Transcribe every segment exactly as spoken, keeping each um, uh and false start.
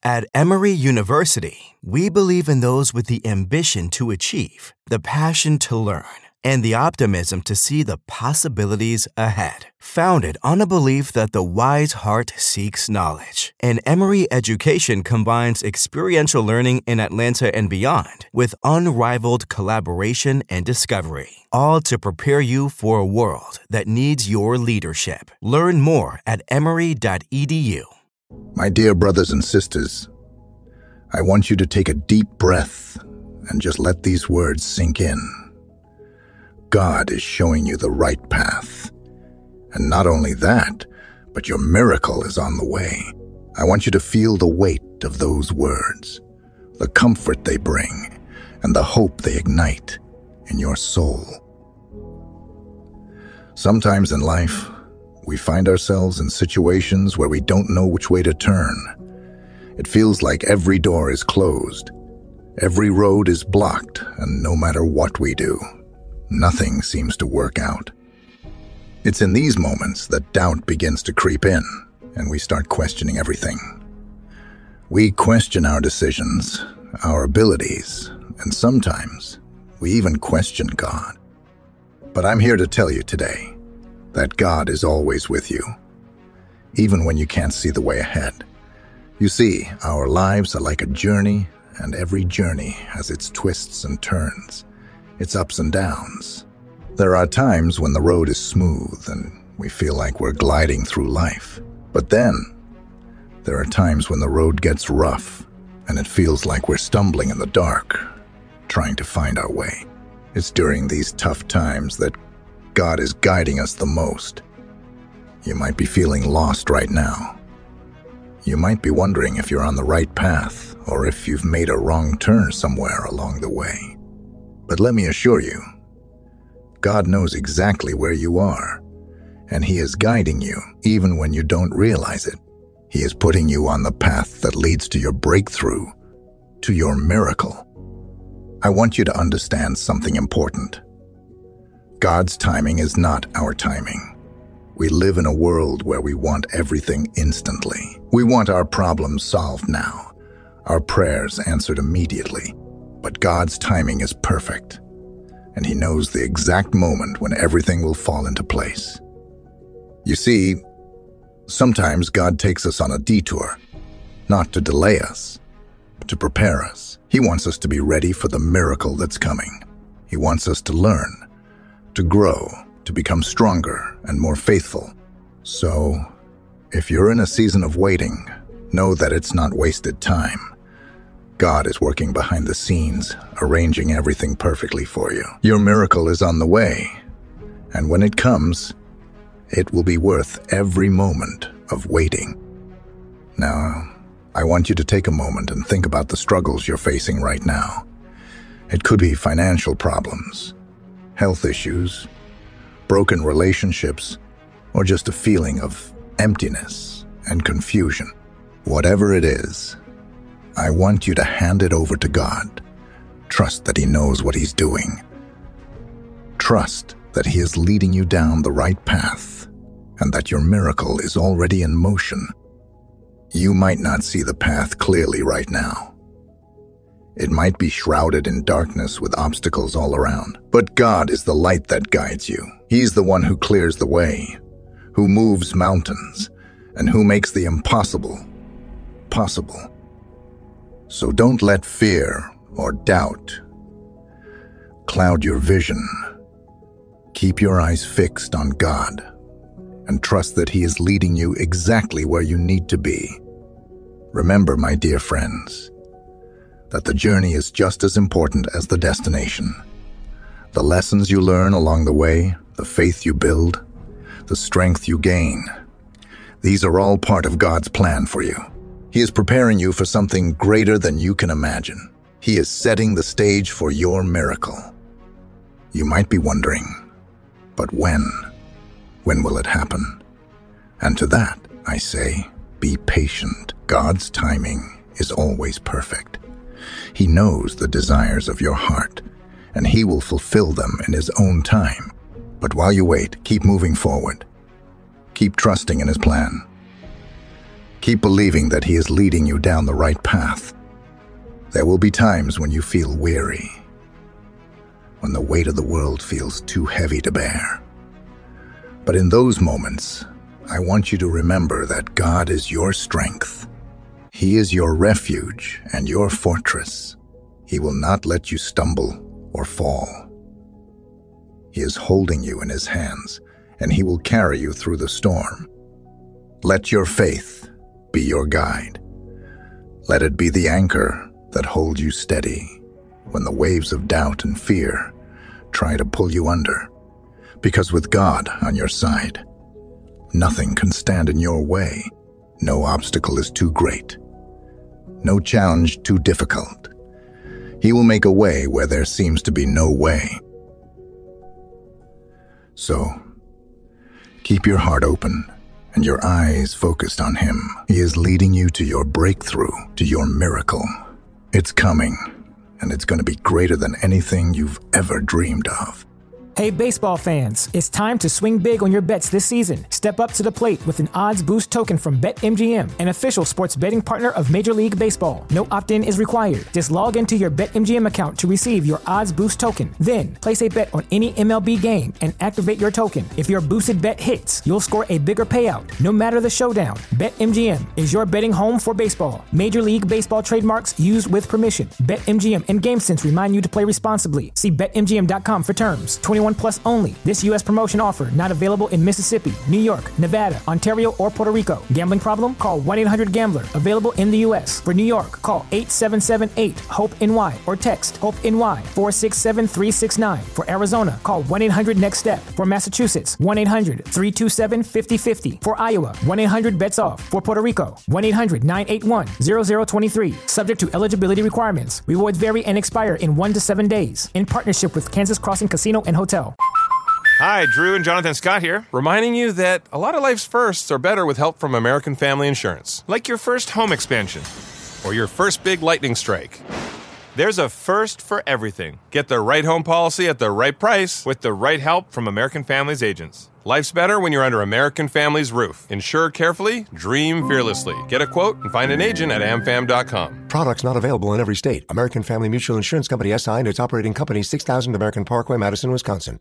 At Emory University, we believe in those with the ambition to achieve, the passion to learn, and the optimism to see the possibilities ahead. Founded on a belief that the wise heart seeks knowledge, and Emory education combines experiential learning in Atlanta and beyond with unrivaled collaboration and discovery, all to prepare you for a world that needs your leadership. Learn more at emory dot e d u. My dear brothers and sisters, I want you to take a deep breath and just let these words sink in. God is showing you the right path. And not only that, but your miracle is on the way. I want you to feel the weight of those words, the comfort they bring, and the hope they ignite in your soul. Sometimes in life, we find ourselves in situations where we don't know which way to turn. It feels like every door is closed, every road is blocked, and no matter what we do, nothing seems to work out. It's in these moments that doubt begins to creep in, and we start questioning everything. We question our decisions, our abilities, and sometimes we even question God. But I'm here to tell you today that God is always with you, even when you can't see the way ahead. You see, our lives are like a journey, and every journey has its twists and turns, its ups and downs. There are times when the road is smooth and we feel like we're gliding through life. But then, there are times when the road gets rough and it feels like we're stumbling in the dark, trying to find our way. It's during these tough times that God is guiding us the most. You might be feeling lost right now. You might be wondering if you're on the right path or if you've made a wrong turn somewhere along the way. But let me assure you, God knows exactly where you are, and He is guiding you even when you don't realize it. He is putting you on the path that leads to your breakthrough, to your miracle. I want you to understand something important. God's timing is not our timing. We live in a world where we want everything instantly. We want our problems solved now, our prayers answered immediately. But God's timing is perfect, and He knows the exact moment when everything will fall into place. You see, sometimes God takes us on a detour, not to delay us, but to prepare us. He wants us to be ready for the miracle that's coming. He wants us to learn, to grow, to become stronger and more faithful. So, if you're in a season of waiting, know that it's not wasted time. God is working behind the scenes, arranging everything perfectly for you. Your miracle is on the way, and when it comes, it will be worth every moment of waiting. Now, I want you to take a moment and think about the struggles you're facing right now. It could be financial problems, health issues, broken relationships, or just a feeling of emptiness and confusion. Whatever it is, I want you to hand it over to God. Trust that He knows what He's doing. Trust that He is leading you down the right path and that your miracle is already in motion. You might not see the path clearly right now. It might be shrouded in darkness with obstacles all around. But God is the light that guides you. He's the one who clears the way, who moves mountains, and who makes the impossible possible. So don't let fear or doubt cloud your vision. Keep your eyes fixed on God and trust that He is leading you exactly where you need to be. Remember, my dear friends, that the journey is just as important as the destination. The lessons you learn along the way, the faith you build, the strength you gain, these are all part of God's plan for you. He is preparing you for something greater than you can imagine. He is setting the stage for your miracle. You might be wondering, but when? When will it happen? And to that, I say, be patient. God's timing is always perfect. He knows the desires of your heart, and He will fulfill them in His own time. But while you wait, keep moving forward. Keep trusting in His plan. Keep believing that He is leading you down the right path. There will be times when you feel weary, when the weight of the world feels too heavy to bear. But in those moments, I want you to remember that God is your strength. He is your refuge and your fortress. He will not let you stumble or fall. He is holding you in His hands, and He will carry you through the storm. Let your faith be your guide. Let it be the anchor that holds you steady when the waves of doubt and fear try to pull you under. Because with God on your side, nothing can stand in your way. No obstacle is too great. No challenge too difficult. He will make a way where there seems to be no way. So, keep your heart open and your eyes focused on Him. He is leading you to your breakthrough, to your miracle. It's coming, and it's going to be greater than anything you've ever dreamed of. Hey baseball fans, it's time to swing big on your bets this season. Step up to the plate with an odds boost token from BetMGM, an official sports betting partner of Major League Baseball. No opt-in is required. Just log into your BetMGM account to receive your odds boost token. Then, place a bet on any M L B game and activate your token. If your boosted bet hits, you'll score a bigger payout, no matter the showdown. BetMGM is your betting home for baseball. Major League Baseball trademarks used with permission. BetMGM and GameSense remind you to play responsibly. See Bet M G M dot com for terms. twenty-one plus only. This U S promotion offer not available in Mississippi, New York, Nevada, Ontario, or Puerto Rico. Gambling problem? Call one eight hundred gambler. Available in the U S. For New York, call eight seven seven eight HOPE N Y or text HOPE N Y four six seven three six nine. For Arizona, call one eight hundred next step. For Massachusetts, one eight hundred three two seven five zero five zero. For Iowa, one eight hundred bets off. For Puerto Rico, one eight hundred nine eight one zero zero two three. Subject to eligibility requirements. Rewards vary and expire in one to seven days. In partnership with Kansas Crossing Casino and Hotel. Hi, Drew and Jonathan Scott here, reminding you that a lot of life's firsts are better with help from American Family Insurance. Like your first home expansion or your first big lightning strike. There's a first for everything. Get the right home policy at the right price with the right help from American Family's agents. Life's better when you're under American Family's roof. Insure carefully, dream fearlessly. Get a quote and find an agent at am fam dot com. Products not available in every state. American Family Mutual Insurance Company S I and its operating company, six thousand American Parkway, Madison, Wisconsin.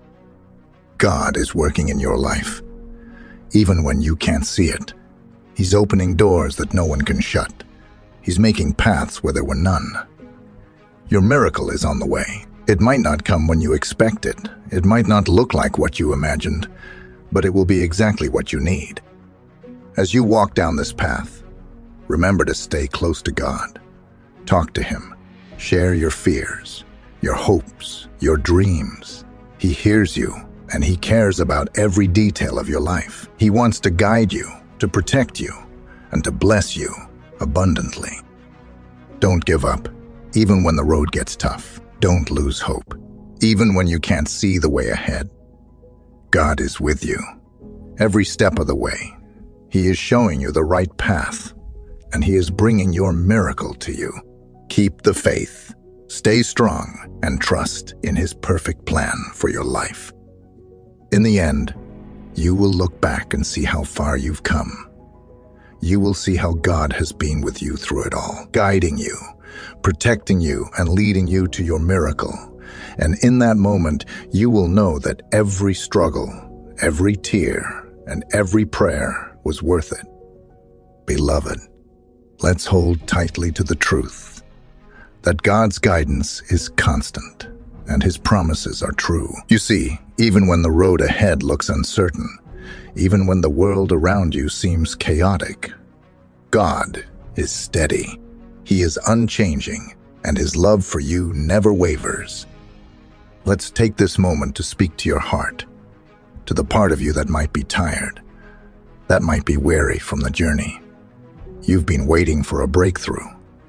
God is working in your life, even when you can't see it. He's opening doors that no one can shut. He's making paths where there were none. Your miracle is on the way. It might not come when you expect it. It might not look like what you imagined, but it will be exactly what you need. As you walk down this path, remember to stay close to God. Talk to Him. Share your fears, your hopes, your dreams. He hears you, and He cares about every detail of your life. He wants to guide you, to protect you, and to bless you abundantly. Don't give up, even when the road gets tough. Don't lose hope, even when you can't see the way ahead. God is with you, every step of the way. He is showing you the right path, and He is bringing your miracle to you. Keep the faith, stay strong, and trust in His perfect plan for your life. In the end, you will look back and see how far you've come. You will see how God has been with you through it all, guiding you, protecting you, and leading you to your miracle. And in that moment, you will know that every struggle, every tear, and every prayer was worth it. Beloved, let's hold tightly to the truth that God's guidance is constant and His promises are true. You see, even when the road ahead looks uncertain, even when the world around you seems chaotic, God is steady. He is unchanging, and His love for you never wavers. Let's take this moment to speak to your heart, to the part of you that might be tired, that might be weary from the journey. You've been waiting for a breakthrough,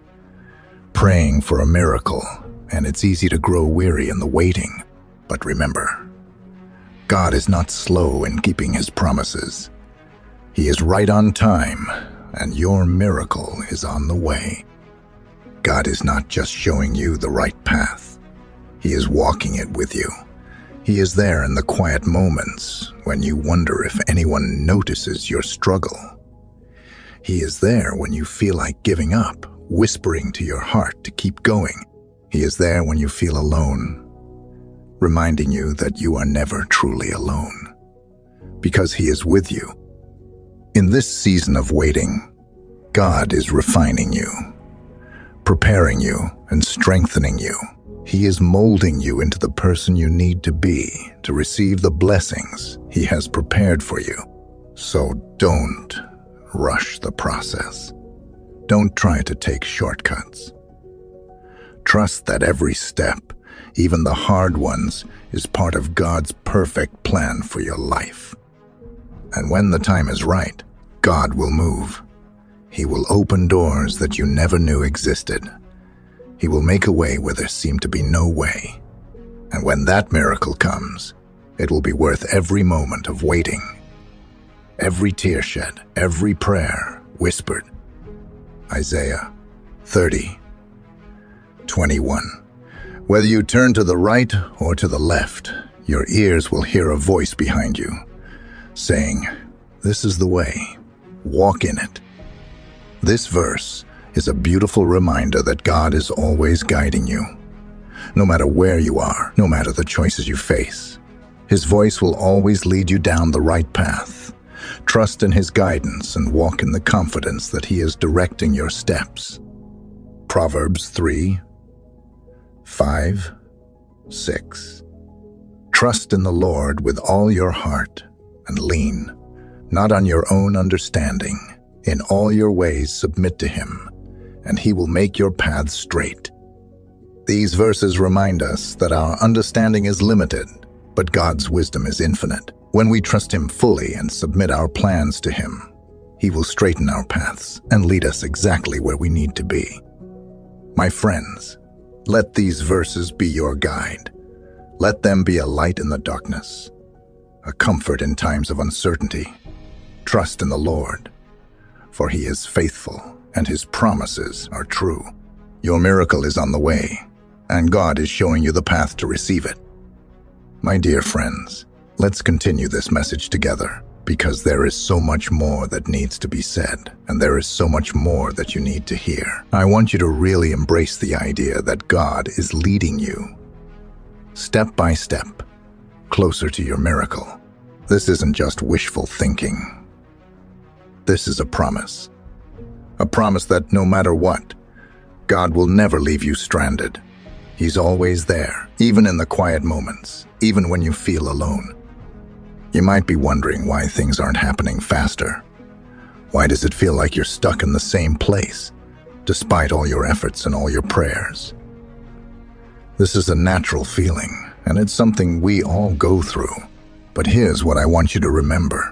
praying for a miracle, and it's easy to grow weary in the waiting. But remember, God is not slow in keeping His promises. He is right on time, and your miracle is on the way. God is not just showing you the right path. He is walking it with you. He is there in the quiet moments when you wonder if anyone notices your struggle. He is there when you feel like giving up, whispering to your heart to keep going. He is there when you feel alone, reminding you that you are never truly alone, because He is with you. In this season of waiting, God is refining you, preparing you, and strengthening you. He is molding you into the person you need to be to receive the blessings He has prepared for you. So don't rush the process. Don't try to take shortcuts. Trust that every step, even the hard ones, is part of God's perfect plan for your life. And when the time is right, God will move. He will open doors that you never knew existed. He will make a way where there seemed to be no way. And when that miracle comes, it will be worth every moment of waiting. Every tear shed, every prayer whispered. Isaiah thirty, twenty-one. Whether you turn to the right or to the left, your ears will hear a voice behind you, saying, "This is the way, walk in it." This verse is a beautiful reminder that God is always guiding you. No matter where you are, no matter the choices you face, His voice will always lead you down the right path. Trust in His guidance and walk in the confidence that He is directing your steps. Proverbs three, five, six. Trust in the Lord with all your heart and lean not on your own understanding. In all your ways submit to Him, and He will make your paths straight. These verses remind us that our understanding is limited, but God's wisdom is infinite. When we trust Him fully and submit our plans to Him, He will straighten our paths and lead us exactly where we need to be. My friends, let these verses be your guide. Let them be a light in the darkness, a comfort in times of uncertainty. Trust in the Lord, for He is faithful and His promises are true. Your miracle is on the way, and God is showing you the path to receive it. My dear friends, let's continue this message together, because there is so much more that needs to be said, and there is so much more that you need to hear. I want you to really embrace the idea that God is leading you, step by step, closer to your miracle. This isn't just wishful thinking. This is a promise. A promise that no matter what, God will never leave you stranded. He's always there, even in the quiet moments, even when you feel alone. You might be wondering why things aren't happening faster. Why does it feel like you're stuck in the same place, despite all your efforts and all your prayers? This is a natural feeling, and it's something we all go through. But here's what I want you to remember.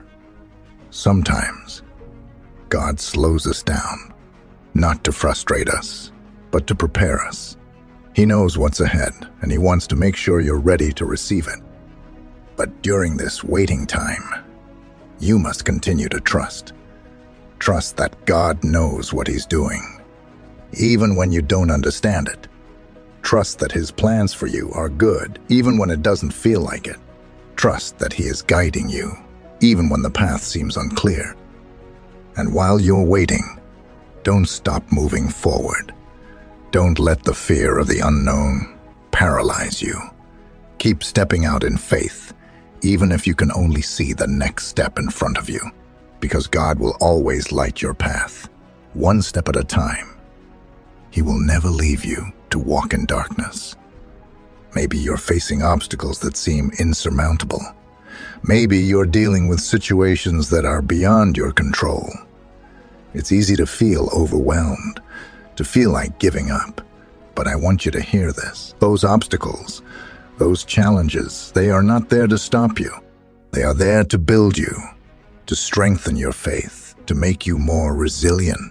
Sometimes, God slows us down, not to frustrate us, but to prepare us. He knows what's ahead, and He wants to make sure you're ready to receive it. But during this waiting time, you must continue to trust. Trust that God knows what He's doing, even when you don't understand it. Trust that His plans for you are good, even when it doesn't feel like it. Trust that He is guiding you, even when the path seems unclear. And while you're waiting, don't stop moving forward. Don't let the fear of the unknown paralyze you. Keep stepping out in faith, even if you can only see the next step in front of you, because God will always light your path, one step at a time. He will never leave you to walk in darkness. Maybe you're facing obstacles that seem insurmountable. Maybe you're dealing with situations that are beyond your control. It's easy to feel overwhelmed, to feel like giving up. But I want you to hear this. Those obstacles, those challenges, they are not there to stop you. They are there to build you, to strengthen your faith, to make you more resilient.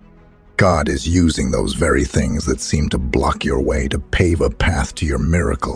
God is using those very things that seem to block your way to pave a path to your miracle.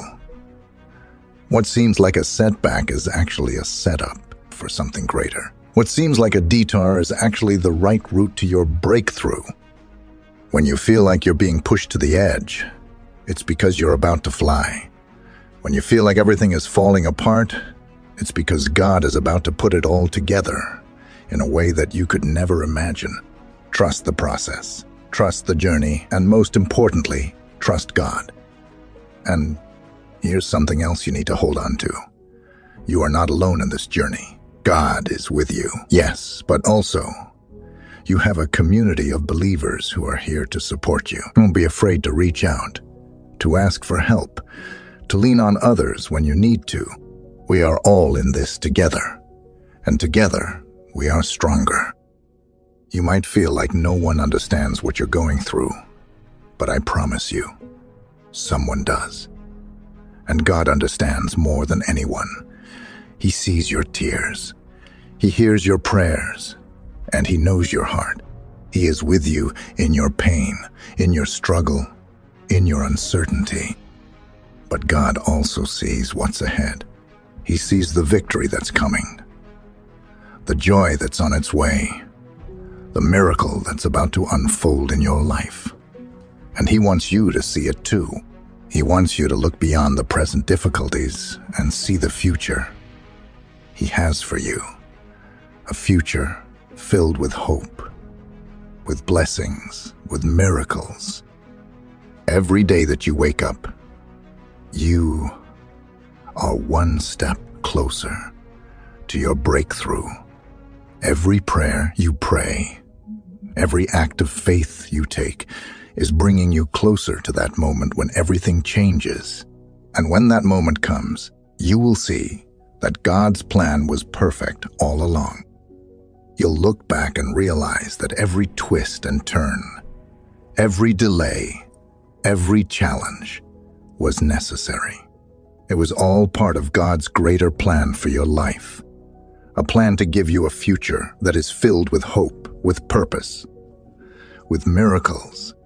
What seems like a setback is actually a setup for something greater. What seems like a detour is actually the right route to your breakthrough. When you feel like you're being pushed to the edge, it's because you're about to fly. When you feel like everything is falling apart, it's because God is about to put it all together. in a way that you could never imagine. Trust the process, trust the journey, and most importantly, trust God. And here's something else you need to hold on to. You are not alone in this journey. God is with you, yes, but also you have a community of believers who are here to support you. Don't be afraid to reach out, to ask for help, to lean on others when you need to. We are all in this together, and together we are stronger. You might feel like no one understands what you're going through, but I promise you, someone does. And God understands more than anyone. He sees your tears. He hears your prayers, and He knows your heart. He is with you in your pain, in your struggle, in your uncertainty. But God also sees what's ahead. He sees the victory that's coming, the joy that's on its way, the miracle that's about to unfold in your life. And He wants you to see it too. He wants you to look beyond the present difficulties and see the future He has for you. A future filled with hope, with blessings, with miracles. Every day that you wake up, you are one step closer to your breakthrough. Every prayer you pray, every act of faith you take is bringing you closer to that moment when everything changes. And when that moment comes, you will see that God's plan was perfect all along. You'll look back and realize that every twist and turn, every delay, every challenge was necessary. It was all part of God's greater plan for your life, a plan to give you a future that is filled with hope, with purpose, with miracles.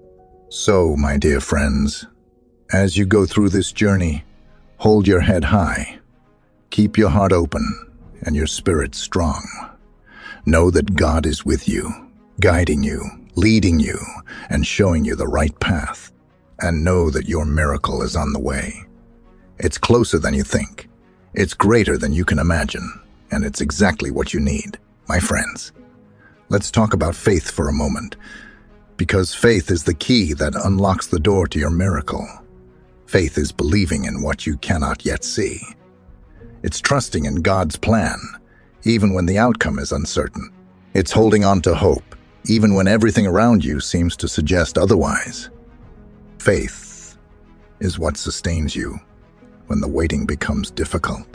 So, my dear friends, as you go through this journey, hold your head high, keep your heart open, and your spirit strong. Know that God is with you, guiding you, leading you, and showing you the right path. And know that your miracle is on the way. It's closer than you think. It's greater than you can imagine. And it's exactly what you need, my friends. Let's talk about faith for a moment, because faith is the key that unlocks the door to your miracle. Faith is believing in what you cannot yet see. It's trusting in God's plan, even when the outcome is uncertain. It's holding on to hope, even when everything around you seems to suggest otherwise. Faith is what sustains you when the waiting becomes difficult.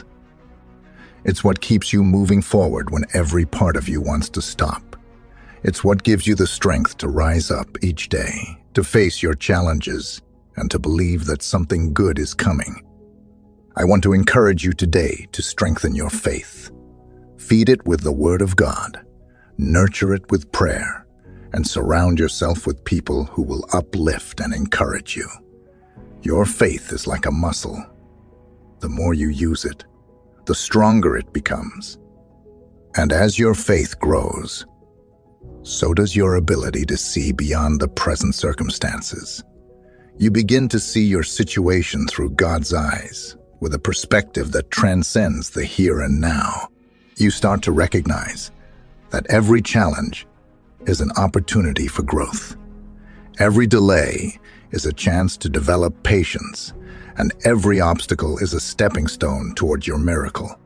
It's what keeps you moving forward when every part of you wants to stop. It's what gives you the strength to rise up each day, to face your challenges, and to believe that something good is coming. I want to encourage you today to strengthen your faith. Feed it with the Word of God, nurture it with prayer, and surround yourself with people who will uplift and encourage you. Your faith is like a muscle. The more you use it, the stronger it becomes. And as your faith grows, so does your ability to see beyond the present circumstances. You begin to see your situation through God's eyes, with a perspective that transcends the here and now. You start to recognize that every challenge is an opportunity for growth. Every delay is a chance to develop patience, and every obstacle is a stepping stone toward your miracle.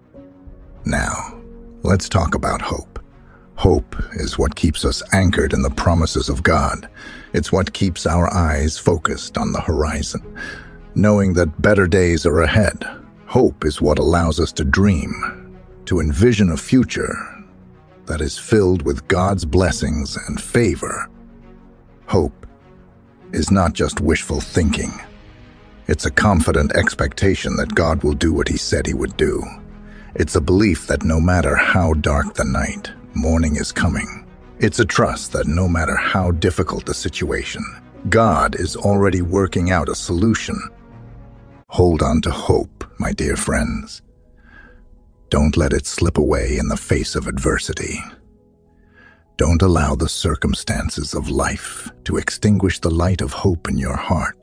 Now, let's talk about hope. Hope is what keeps us anchored in the promises of God. It's what keeps our eyes focused on the horizon, knowing that better days are ahead. Hope is what allows us to dream, to envision a future that is filled with God's blessings and favor. Hope is not just wishful thinking. It's a confident expectation that God will do what He said He would do. It's a belief that no matter how dark the night, morning is coming. It's a trust that no matter how difficult the situation, God is already working out a solution. Hold on to hope, my dear friends. Don't let it slip away in the face of adversity. Don't allow the circumstances of life to extinguish the light of hope in your heart.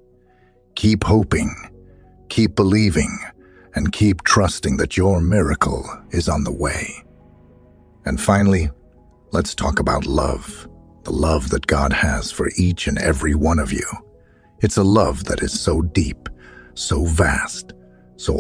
Keep hoping, keep believing, and keep trusting that your miracle is on the way. And finally, let's talk about love, the love that God has for each and every one of you. It's a love that is so deep, so vast, so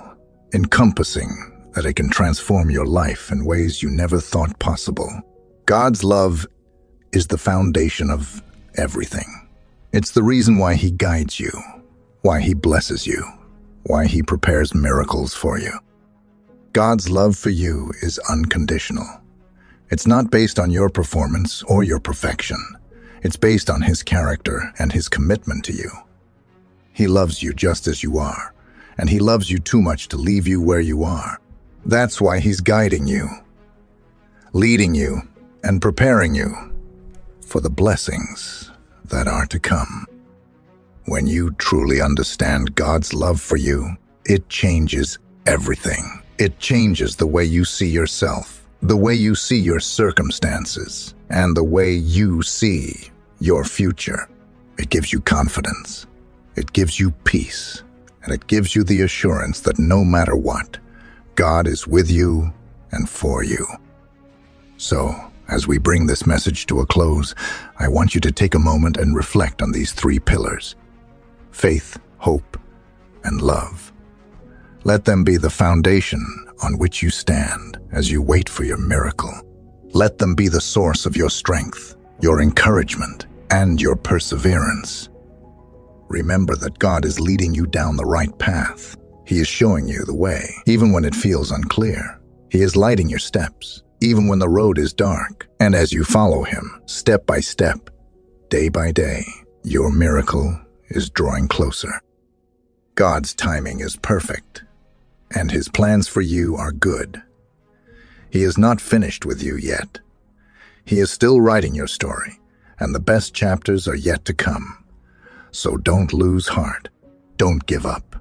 all-encompassing that it can transform your life in ways you never thought possible. God's love is the foundation of everything. It's the reason why He guides you, why He blesses you, why He prepares miracles for you. God's love for you is unconditional. It's not based on your performance or your perfection. It's based on His character and His commitment to you. He loves you just as you are, and He loves you too much to leave you where you are. That's why He's guiding you, leading you, and preparing you for the blessings that are to come. When you truly understand God's love for you, it changes everything. It changes the way you see yourself, the way you see your circumstances, and the way you see your future. It gives you confidence. It gives you peace. And it gives you the assurance that no matter what, God is with you and for you. So, as we bring this message to a close, I want you to take a moment and reflect on these three pillars: faith, hope, and love. Let them be the foundation on which you stand as you wait for your miracle. Let them be the source of your strength, your encouragement, and your perseverance. Remember that God is leading you down the right path. He is showing you the way, even when it feels unclear. He is lighting your steps, even when the road is dark. And as you follow Him, step by step, day by day, your miracle is drawing closer. God's timing is perfect, and His plans for you are good. He is not finished with you yet. He is still writing your story, and the best chapters are yet to come. So don't lose heart. Don't give up.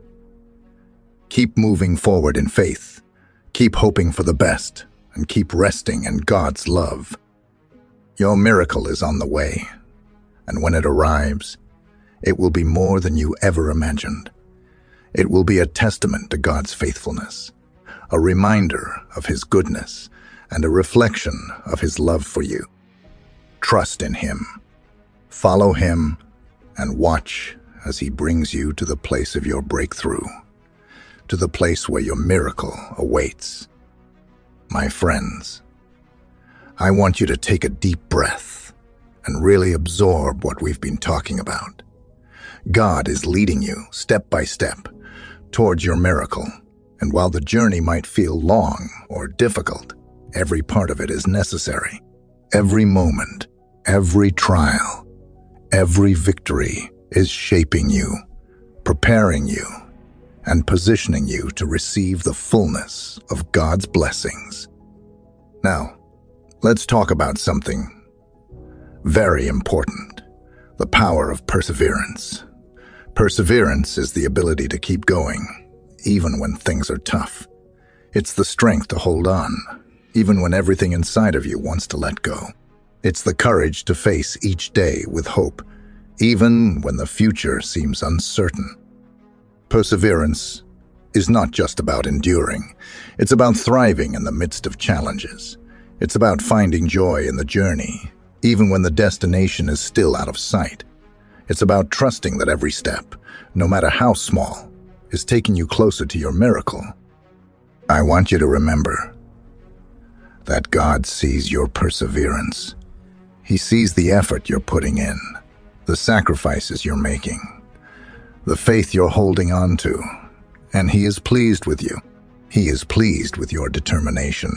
Keep moving forward in faith. Keep hoping for the best, and keep resting in God's love. Your miracle is on the way, and when it arrives, it will be more than you ever imagined. It will be a testament to God's faithfulness, a reminder of His goodness, and a reflection of His love for you. Trust in Him, follow Him, and watch as He brings you to the place of your breakthrough, to the place where your miracle awaits. My friends, I want you to take a deep breath and really absorb what we've been talking about. God is leading you step by step towards your miracle, and while the journey might feel long or difficult, every part of it is necessary. Every moment, every trial, every victory is shaping you, preparing you, and positioning you to receive the fullness of God's blessings. Now, let's talk about something very important: the power of perseverance. Perseverance is the ability to keep going, even when things are tough. It's the strength to hold on, even when everything inside of you wants to let go. It's the courage to face each day with hope, even when the future seems uncertain. Perseverance is not just about enduring. It's about thriving in the midst of challenges. It's about finding joy in the journey, even when the destination is still out of sight. It's about trusting that every step, no matter how small, is taking you closer to your miracle. I want you to remember that God sees your perseverance. He sees the effort you're putting in, the sacrifices you're making, the faith you're holding on to, and He is pleased with you. He is pleased with your determination,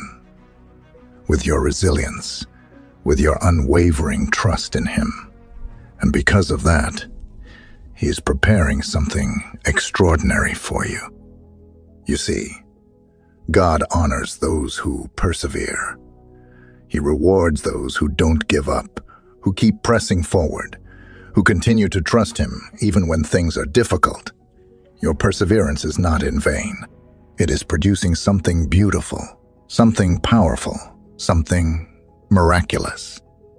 with your resilience, with your unwavering trust in Him. And because of that, He is preparing something extraordinary for you. You see, God honors those who persevere. He rewards those who don't give up, who keep pressing forward, who continue to trust Him even when things are difficult. Your perseverance is not in vain. It is producing something beautiful, something powerful, something miraculous.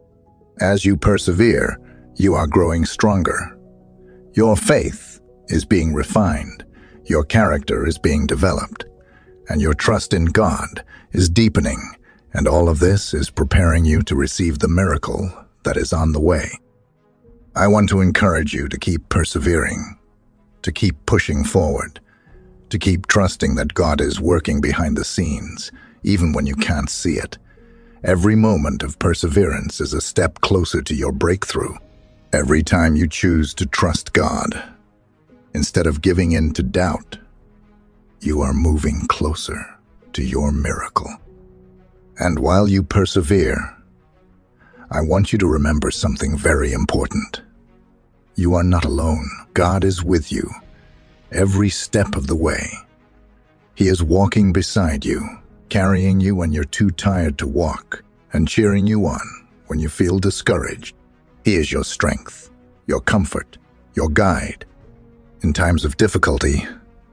As you persevere, you are growing stronger. Your faith is being refined, your character is being developed, and your trust in God is deepening And all of this is preparing you to receive the miracle that is on the way. I want to encourage you to keep persevering, to keep pushing forward, to keep trusting that God is working behind the scenes, even when you can't see it. Every moment of perseverance is a step closer to your breakthrough. Every time you choose to trust God, instead of giving in to doubt, you are moving closer to your miracle. And while you persevere, I want you to remember something very important. You are not alone. God is with you every step of the way. He is walking beside you, carrying you when you're too tired to walk, and cheering you on when you feel discouraged. He is your strength, your comfort, your guide. In times of difficulty,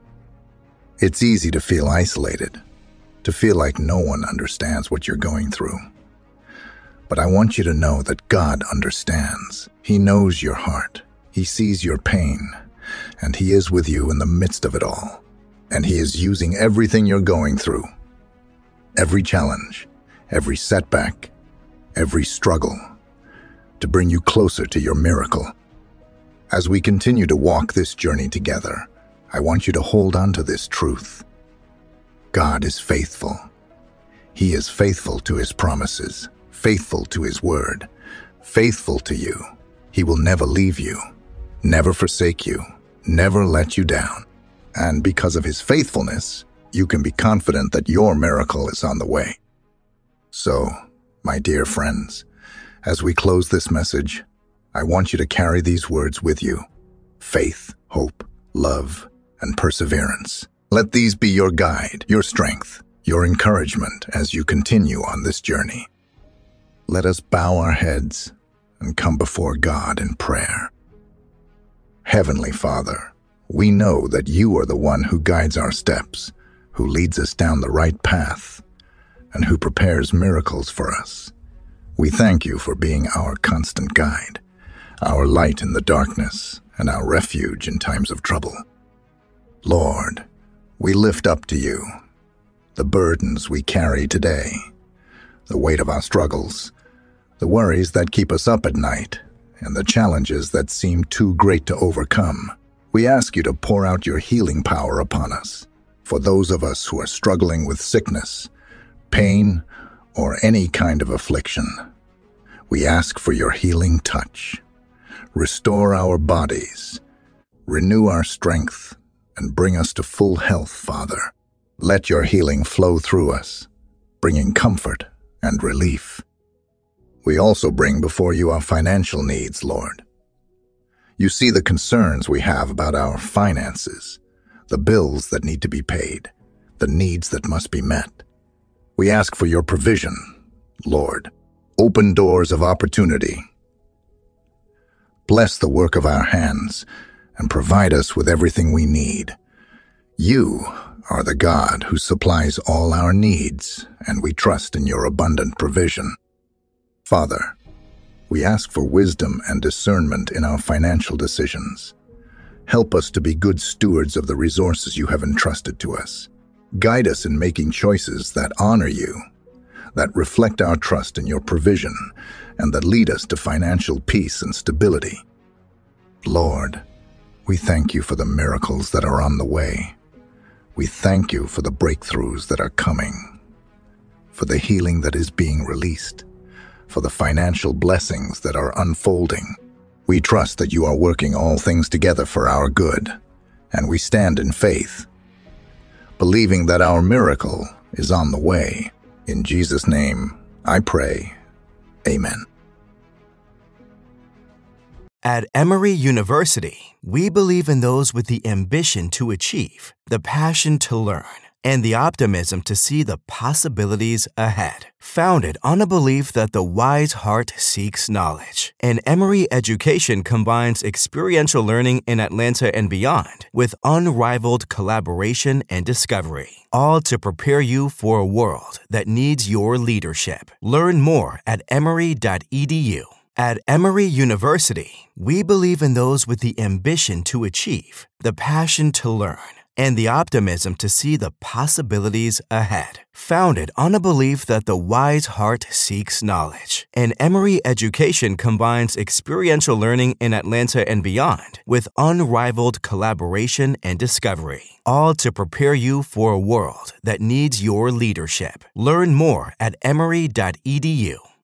it's easy to feel isolated, to feel like no one understands what you're going through. But I want you to know that God understands. He knows your heart. He sees your pain, and He is with you in the midst of it all. And He is using everything you're going through, every challenge, every setback, every struggle, to bring you closer to your miracle. As we continue to walk this journey together, I want you to hold on to this truth. God is faithful. He is faithful to His promises, faithful to His word, faithful to you. He will never leave you, never forsake you, never let you down. And because of His faithfulness, you can be confident that your miracle is on the way. So, my dear friends, as we close this message, I want you to carry these words with you: faith, hope, love, and perseverance. Let these be your guide, your strength, your encouragement as you continue on this journey. Let us bow our heads and come before God in prayer. Heavenly Father, we know that You are the one who guides our steps, who leads us down the right path, and who prepares miracles for us. We thank You for being our constant guide, our light in the darkness, and our refuge in times of trouble. Lord, we lift up to You the burdens we carry today, the weight of our struggles, the worries that keep us up at night, and the challenges that seem too great to overcome. We ask You to pour out Your healing power upon us. For those of us who are struggling with sickness, pain, or any kind of affliction, we ask for Your healing touch. Restore our bodies, renew our strength, and bring us to full health, Father. Let Your healing flow through us, bringing comfort and relief. We also bring before You our financial needs, Lord. You see the concerns we have about our finances, the bills that need to be paid, the needs that must be met. We ask for Your provision, Lord. Open doors of opportunity. Bless the work of our hands and provide us with everything we need. You are the God who supplies all our needs, and we trust in Your abundant provision. Father, we ask for wisdom and discernment in our financial decisions. Help us to be good stewards of the resources You have entrusted to us. Guide us in making choices that honor You, that reflect our trust in Your provision, and that lead us to financial peace and stability. Lord, we thank You for the miracles that are on the way. We thank You for the breakthroughs that are coming, for the healing that is being released, for the financial blessings that are unfolding. We trust that You are working all things together for our good, and we stand in faith, believing that our miracle is on the way. In Jesus' name, I pray. Amen. At Emory University, we believe in those with the ambition to achieve, the passion to learn, and the optimism to see the possibilities ahead. Founded on a belief that the wise heart seeks knowledge, and Emory Education combines experiential learning in Atlanta and beyond with unrivaled collaboration and discovery, all to prepare you for a world that needs your leadership. Learn more at emory dot e d u. At Emory University, we believe in those with the ambition to achieve, the passion to learn, and the optimism to see the possibilities ahead. Founded on a belief that the wise heart seeks knowledge, and Emory Education combines experiential learning in Atlanta and beyond with unrivaled collaboration and discovery, all to prepare you for a world that needs your leadership. Learn more at emory dot e d u.